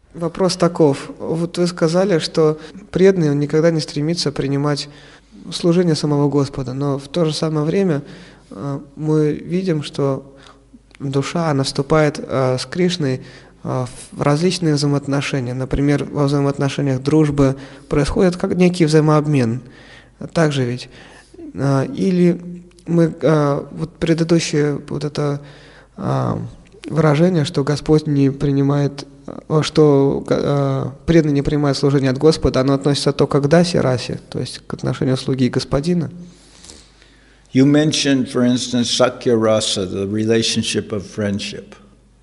Вопрос таков. Вот вы сказали, что преданный, он никогда не стремится принимать служение самого Господа, но в то же самое время мы видим, что душа, она вступает с Кришной в различные взаимоотношения. Например, во взаимоотношениях дружбы происходит как некий взаимообмен. Также ведь. Или мы, вот предыдущее вот это выражение, что Господь не принимает, что преданный не принимает служение от Господа, оно относится только к дасе расе, то есть к отношению слуги и господина. You mentioned, for instance, Sakya Rasa, the relationship of friendship.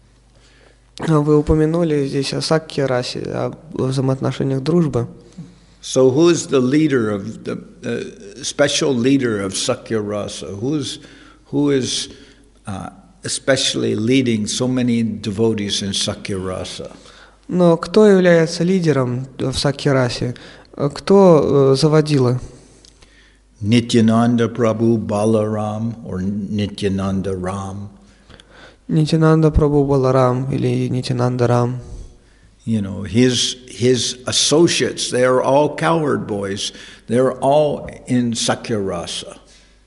Вы упомянули здесь о Сакья расе, о взаимоотношениях дружбы. So who is the leader of the special leader of Sakya Rasa? Who is especially leading so many devotees in Sakya Rasa? Но кто является лидером в Сакья расе? Кто заводила? Nityananda Prabhu Balaram or Nityananda Ram. Нитянанда Прабху Баларам или Нитянанда Рам. You know, his associates, they are all cowherd boys. They're all in Sakya Rasa.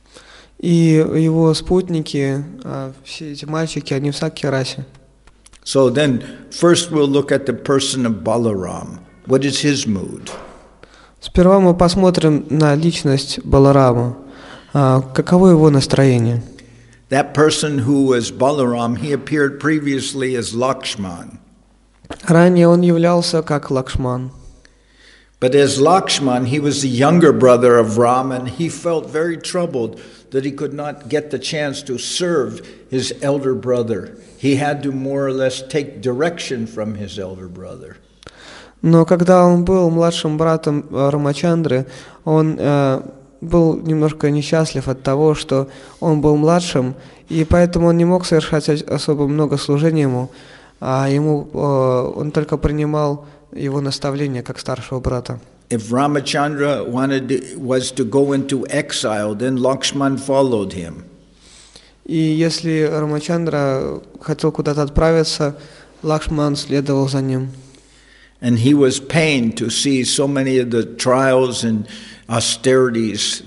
И его спутники, все эти мальчики, они в Сакья расе. So then, first we'll look at the person of Balaram. What is his mood? Сперва мы посмотрим на личность Баларама. Каково его настроение? That person who was Balaram, he appeared previously as Lakshman. Ранее он являлся как Лакшман. But as Lakshman, he was the younger brother of Ram, and he felt very troubled that he could not get the chance to serve his elder brother. He had to more or less take direction from his elder brother. Но когда он был младшим братом Рамачандры, он был немножко несчастлив от того, что он был младшим, и поэтому он не мог совершать особо много служения ему, а он только принимал его наставления как старшего брата. If Ramachandra was to go into exile, then Lakshman followed him. И если Рамачандра хотел куда-то отправиться, Лакшман следовал за ним. And he was pained to see so many of the trials and austerities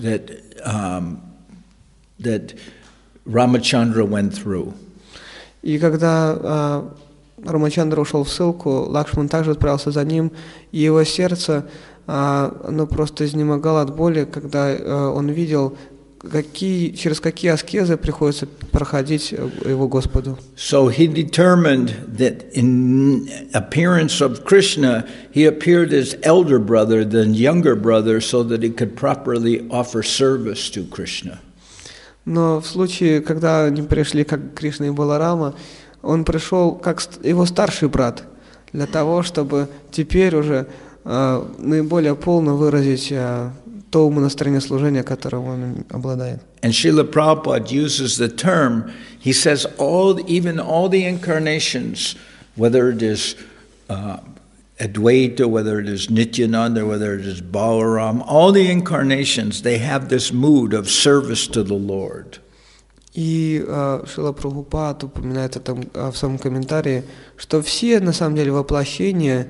that Ramachandra went through. И когда Рамачандра ушел в ссылку, Лакшман также отправился за ним, и его сердце, оно просто изнемогало от боли, когда он видел, через какие аскезы приходится проходить его Господу. So he determined that in appearance of Krishna, he appeared as elder brother than younger brother, so that he could properly offer service to Krishna. Но в случае, когда они пришли как Кришна и Баларама, он пришел как его старший брат, для того, чтобы теперь уже наиболее полно выразить то умонастроение служения, которым он обладает. And Srila Prabhupada uses the term, he says even all the incarnations, whether it is Advaita, whether it is Nityananda, whether it is Balaram, all the incarnations, they have this mood of service to the Lord. И Шрила Прабхупад упоминает это в своем комментарии, что все, на самом деле, воплощения,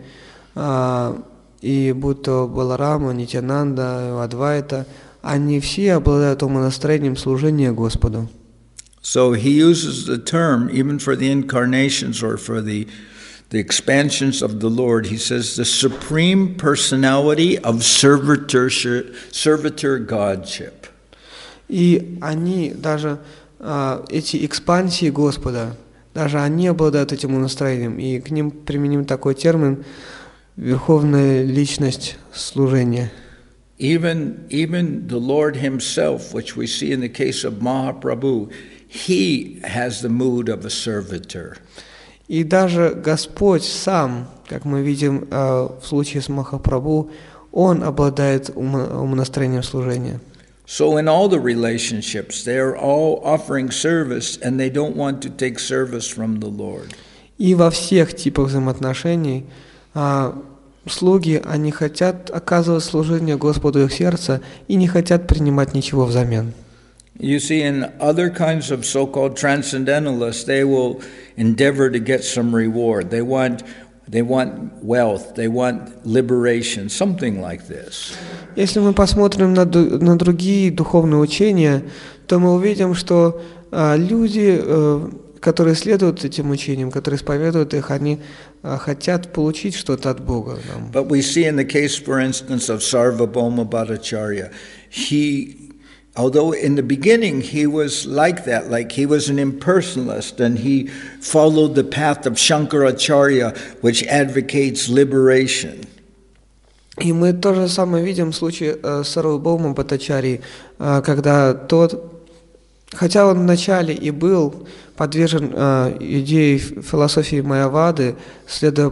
и будь то Баларама, Нитянанда, Адвайта, они все обладают умонастроением служения Господу. So he uses the term, even for the incarnations or for the expansions of the Lord, he says the supreme personality of servitor godship. И они даже, эти экспансии Господа, даже они обладают этим настроением, и к ним применим такой термин «верховная личность служения». Even the Lord himself, which we see in the case of Mahaprabhu, he has the mood of a servitor. И даже Господь сам, как мы видим в случае с Махапрабху, он обладает умонастроением служения. So in all the relationships, they are all offering service, and they don't want to take service from the Lord. И во всех типах взаимоотношений слуги, они хотят оказывать служение Господу их сердца и не хотят принимать ничего взамен. You see, in other kinds of so-called transcendentalists, they will endeavor to get some reward. They want They want wealth, they want liberation, something like this. Если мы посмотрим на другие духовные учения, то мы увидим, что люди, которые следуют этим учениям, которые исповедуют их, они хотят получить что-то от Бога. But we see in the case, for instance, of Sarvabhauma Bhattacharya, although in the beginning he was like that, like he was an impersonalist, and he followed the path of Shankaracharya, which advocates liberation. И мы то же самое видим в случае с Сарвабхаумой Бхаттачарьей, когда тот, хотя он вначале и был подвержен идее философии Майявады, следуя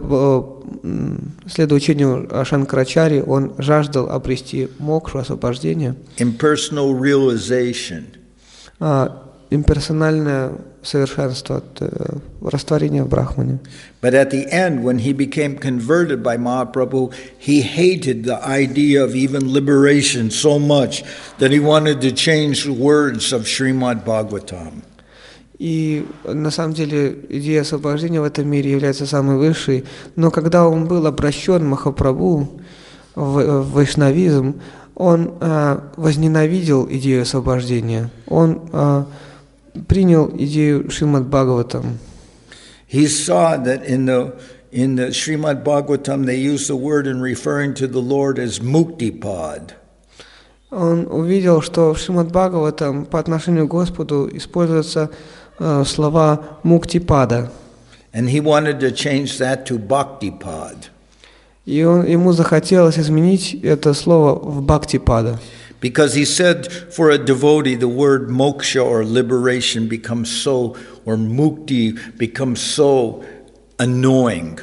учению Шанкарачарьи, он жаждал обрести мокшу, освобождение. Impersonal realization. Имперсональное совершенство, растворение в Брахмане. But at the end, when he became converted by Mahaprabhu, he hated the idea of even liberation so much that he wanted to change the words of Srimad Bhagavatam. И на самом деле идея освобождения в этом мире является самой высшей, но когда он был обращен Махапрабху в вайшнавизм, он возненавидел идею освобождения. Он принял идею Шримад Бхагаватам. He saw that in the Srimad Bhagavatam they use the word in referring to the Lord as Muktipad. Он увидел, что в Шримад Бхагаватам по отношению к Господу используются слова Муктипада. And he wanted to change that to Bhaktipad. И ему захотелось изменить это слово в Бхактипада. Because he said for a devotee the word moksha or liberation becomes so, or mukti becomes so annoying.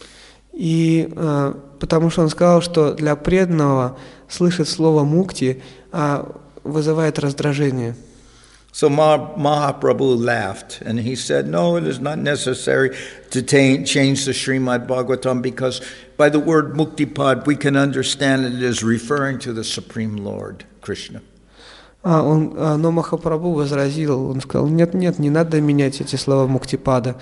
И потому что он сказал, что для преданного слышать слово мукти вызывает раздражение. So Mahaprabhu laughed and he said, no, it is not necessary to change the Srimad Bhagavatam because by the word Muktipad we can understand it as referring to the Supreme Lord, Krishna. Но Махапрабху возразил, он сказал, нет, не надо менять эти слова Муктипада,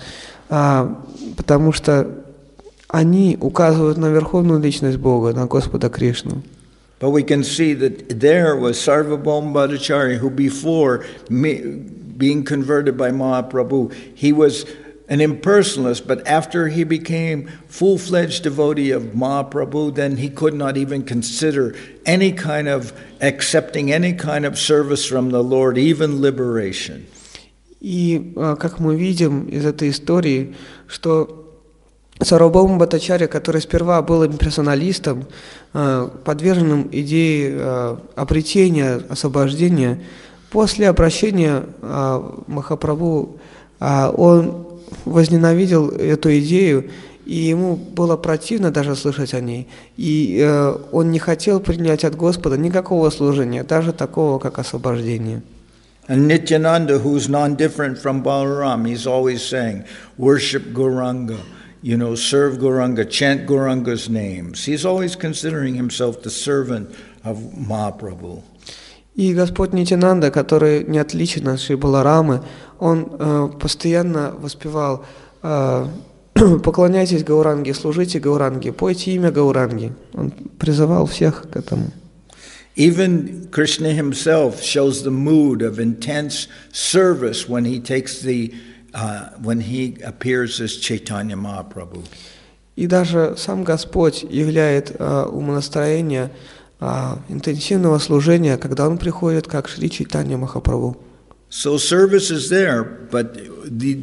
потому что они указывают на верховную личность Бога, на Господа Кришну. But we can see that there was Sarvabhauma Bhattacharya who before being converted by Mahaprabhu, he was an impersonalist, but after he became full-fledged devotee of Mahaprabhu, then he could not even consider any kind of accepting any kind of service from the Lord, even liberation. И как мы видим из этой истории, что Сарвабхаума Бхаттачарья, который сперва был имперсоналистом, подверженным идее обретения, освобождения, после обращения Махапрабху он возненавидел эту идею, и ему было противно даже слышать о ней. И он не хотел принять от Господа никакого служения, даже такого, как освобождение. And Nityananda, who's non-different from Balaram, he's always saying, worship Gauranga. Serve Gauranga, chant Gauranga's names. He's always considering himself the servant of Mahaprabhu. И Господь Нитянанда, который не отличен от Шри Баларамы, он постоянно воспевал «Поклоняйтесь Гауранге, служите Гауранге, пойте имя Гауранги». Он призывал всех к этому. Even Krishna himself shows the mood of intense service when he takes when he appears as Chaitanya Mahaprabhu. И даже сам Господь являет умонастроение интенсивного служения, когда он приходит как Шри Чайтанья Махапрабху. So service is there, but the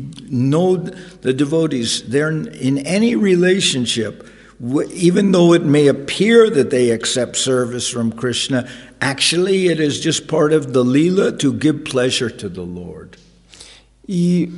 devotees, they're in any relationship, even though it may appear that they accept service from Krishna, actually it is just part of the Leela to give pleasure to the Lord. И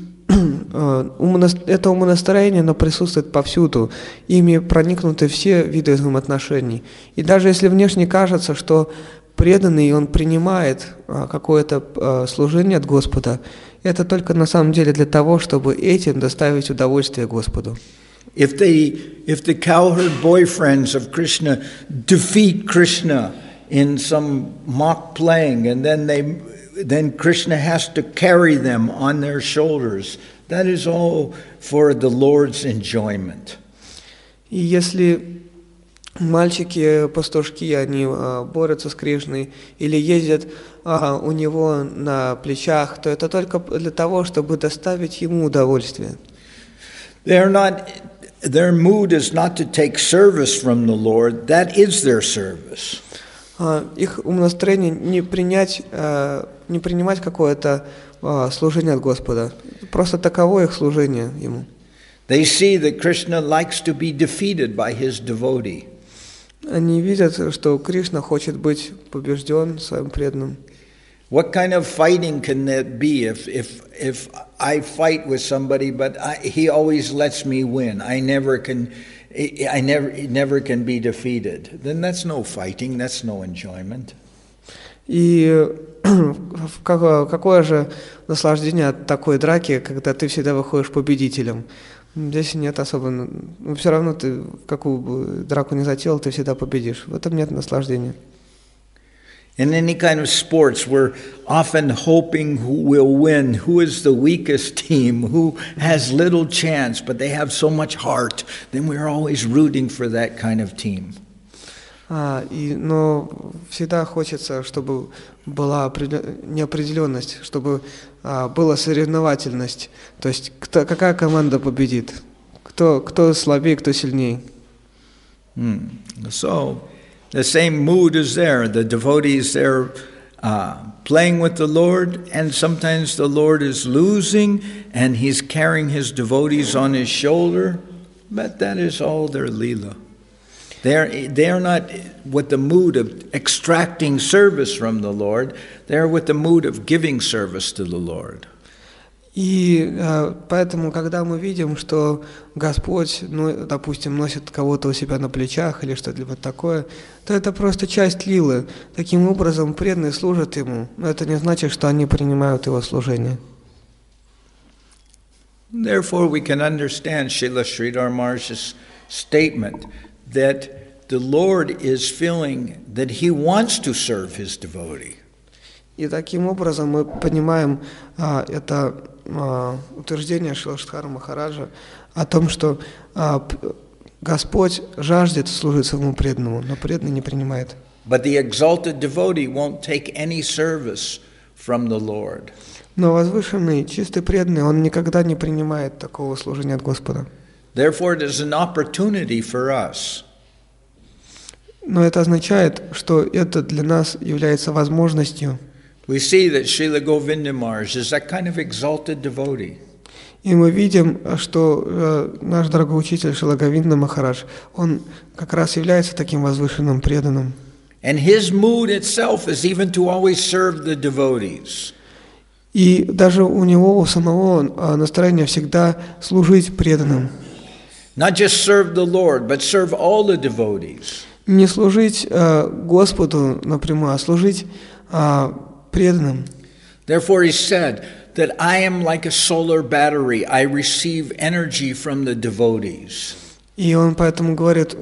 это умонастроение, оно присутствует повсюду. Ими проникнуты все виды взаимоотношений. И даже если внешне кажется, что преданный, он принимает какое-то служение от Господа, это только на самом деле для того, чтобы этим доставить удовольствие Господу. If the cowherd boyfriends of Krishna defeat Krishna in some mock playing, and then Krishna has to carry them on their shoulders. That is all for the Lord's enjoyment. И если мальчики-пастушки, они борются с Кришной или ездят у него на плечах, то это только для того, чтобы доставить ему удовольствие. Their mood is not to take service from the Lord. That is their service. Их умонастроение не принимать какое-то служение от Господа. Просто таково их служение ему. They see that Krishna likes to be defeated by his devotee. Они видят, что Кришна хочет быть побежден своим преданным. What kind of fighting can that be if I fight with somebody, but he always lets me win? I never can be defeated. Then that's no fighting. That's no enjoyment. И какое же наслаждение от такой драки, когда ты всегда выходишь победителем? Здесь нет особо, все равно ты какую бы драку ни затеял, ты всегда победишь. В этом нет наслаждения. In any kind of sports, we're often hoping who will win, who is the weakest team, who has little chance, but they have so much heart. Then we're always rooting for that kind of team. Но всегда хочется, чтобы была неопределенность, чтобы была соревновательность. То есть какая команда победит, кто слабее, кто сильнее. So the same mood is there. The devotees there playing with the Lord, and sometimes the Lord is losing, and He's carrying His devotees on His shoulder. But that is all their leela. They are not with the mood of extracting service from the Lord. They are with the mood of giving service to the Lord. И поэтому, когда мы видим, что Господь, допустим, носит кого-то у себя на плечах или что-либо такое, то это просто часть лилы. Таким образом, преданные служат Ему, но это не значит, что они принимают Его служение. Therefore, we can understand Srila Sridhar Maharaj's statement that the Lord is feeling that He wants to serve His devotee. И таким образом мы понимаем это утверждение Шрила Шридхара Махараджа о том, что Господь жаждет служить своему преданному, но преданный не принимает. But the exalted devotee won't take any service from the Lord. Но возвышенный, чистый преданный, он никогда не принимает такого служения от Господа. Therefore, it is an opportunity for us. Но это означает, что это для нас является возможностью. We see that Srila Govinda Maharaj is that kind of exalted devotee. И мы видим, что наш дорогой учитель Шрила Говинда Махарадж, он как раз является таким возвышенным преданным. And his mood itself is even to always serve the devotees. И даже у него, у самого настроение всегда служить преданным. Not just serve the Lord, but serve all the devotees. Не служить Господу напрямую, а служить преданным. Therefore he said that I am like a solar battery. I receive energy from the devotees. И он поэтому говорит,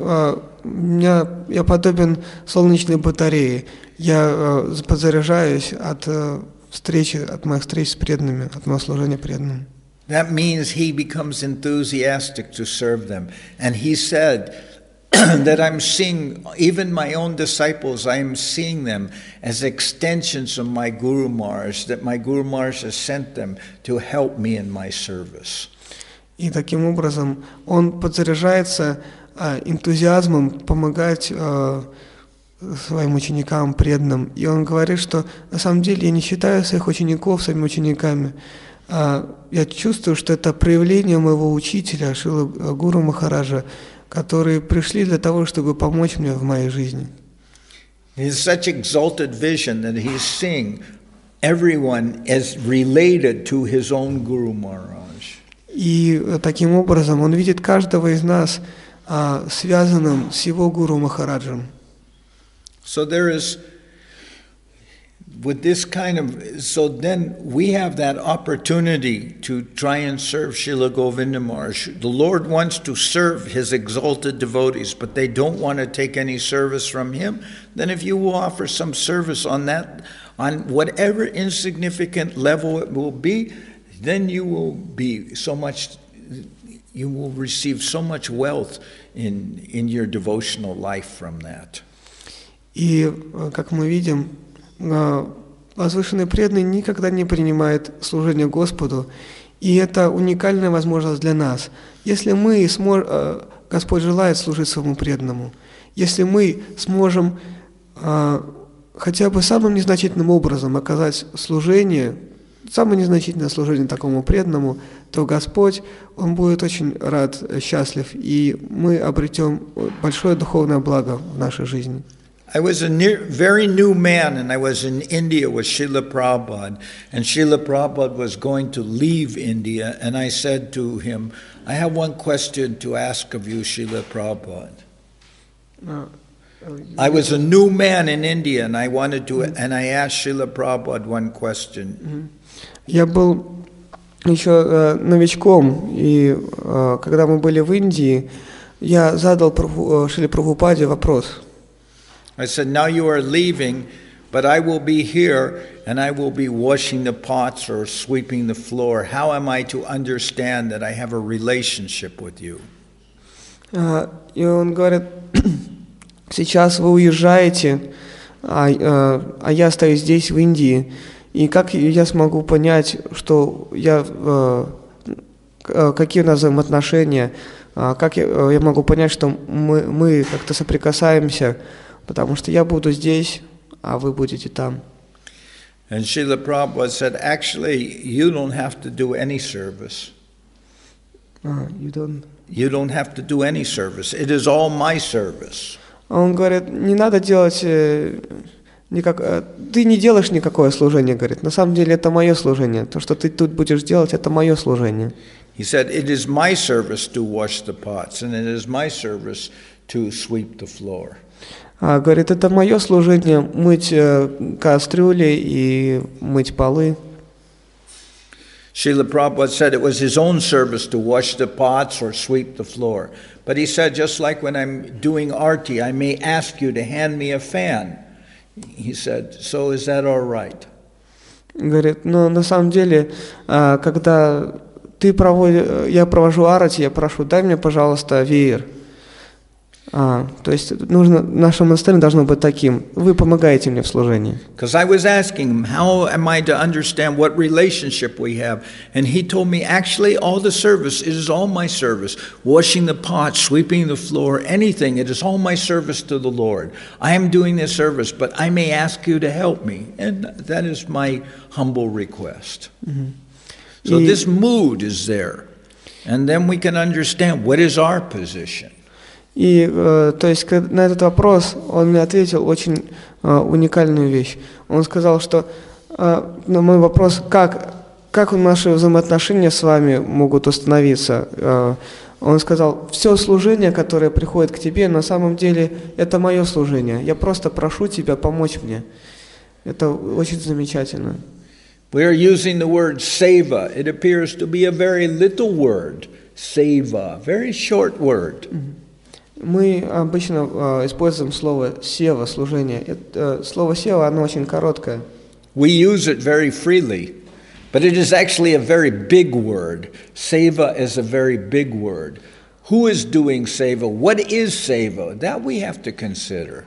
я подобен солнечной батарее. Я подзаряжаюсь от моих встреч с преданными, от моего служения преданным. That means he becomes enthusiastic to serve them. And he said that I'm seeing, even my own disciples, I am seeing them as extensions of my Guru Maharaj, that my Guru Maharaj has sent them to help me in my service. И таким образом он подзаряжается энтузиазмом помогать своим ученикам, преданным. И он говорит, что на самом деле я не считаю своих учеников своими учениками. Я чувствую, что это проявление моего учителя, Шрила Гуру Махараджа, которые пришли для того, чтобы помочь мне в моей жизни. He has such exalted vision that he's seeing everyone as related to his own Guru Maharaj. И таким образом он видит каждого из нас связанным с его Гуру Махараджем. So there is, with this kind of, so then we have that opportunity to try and serve Srila Govinda Maharaj. The Lord wants to serve His exalted devotees, but they don't want to take any service from Him. Then if you will offer some service on that, on whatever insignificant level it will be, then you will be so much you will receive so much wealth in your devotional life from that. И, как мы видим, возвышенный преданный никогда не принимает служение Господу, и это уникальная возможность для нас. Если мы Господь желает служить своему преданному, если мы сможем хотя бы самым незначительным образом оказать служение, самое незначительное служение такому преданному, то Господь, Он будет очень рад, счастлив, и мы обретем большое духовное благо в нашей жизни. I was a very new man, and I was in India with Srila Prabhupada, and Srila Prabhupada was going to leave India, and I said to him, I have one question to ask of you, Srila Prabhupada. I was a new man in India, and I asked Srila Prabhupada one question. Я был еще новичком, и когда мы были в Индии, я задал Шриле Прабхупаде вопрос. I said, now you are leaving, but I will be here, and I will be washing the pots or sweeping the floor. How am I to understand that I have a relationship with you? И он говорит, сейчас вы уезжаете, а я остаюсь здесь, в Индии, и как я смогу понять, что какие у нас взаимоотношения, как я могу понять, что мы как-то соприкасаемся, потому что я буду здесь, а вы будете там. And Srila Prabhupada said, actually, you don't have to do any service. You don't have to do any service. It is all my service. Он говорит, не надо делать ты не делаешь никакое служение, говорит. На самом деле это мое служение. То, что ты тут будешь делать, это мое служение. He said, it is my service to wash the pots, and it is my service to sweep the floor. Говорит, это мое служение мыть кастрюли и мыть полы. Srila Prabhupada said it was his own service to wash the pots or sweep the floor. But he said, just like when I'm doing arti, I may ask you to hand me a fan. He said, so is that all right? Говорит, но на самом деле, когда я провожу арати, я прошу, дай мне, пожалуйста, веер. То есть наше монастырь должно быть таким. Вы помогаете мне в служении. Because I was asking him, how am I to understand what relationship we have? And he told me, actually, all the service, it is all my service. Washing the pots, sweeping the floor, anything, it is all my service to the Lord. I am doing this service, but I may ask you to help me. And that is my humble request. So this mood is there. And then we can understand what is our position. И, то есть, на этот вопрос он мне ответил очень уникальную вещь. Он сказал, что на мой вопрос, как наши взаимоотношения с вами могут установиться, он сказал, все служение, которое приходит к тебе, на самом деле, это мое служение. Я просто прошу тебя помочь мне. Это очень замечательно. We are using the word seva. It appears to be a very little word, seva, very short word. Мы обычно используем слово «сева», служение. Слово «сева», оно очень короткое. We use it very freely, but it is actually a very big word. Seva is a very big word. Who is doing seva? What is seva? That we have to consider.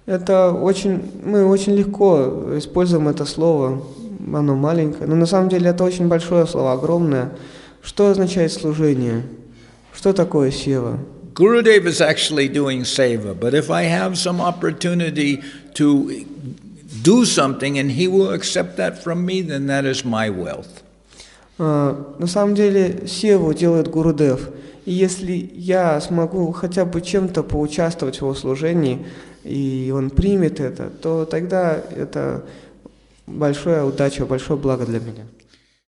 Мы очень легко используем это слово, оно маленькое, но на самом деле это очень большое слово, огромное. Что означает служение? Что такое сева? Gurudev is actually doing seva, but if I have some opportunity to do something and he will accept that from me, then that is my wealth. На самом деле севу делает Гурудев, и если я смогу хотя бы чем-то поучаствовать в его служении, и он примет это, то тогда это большая удача, большое благо для меня.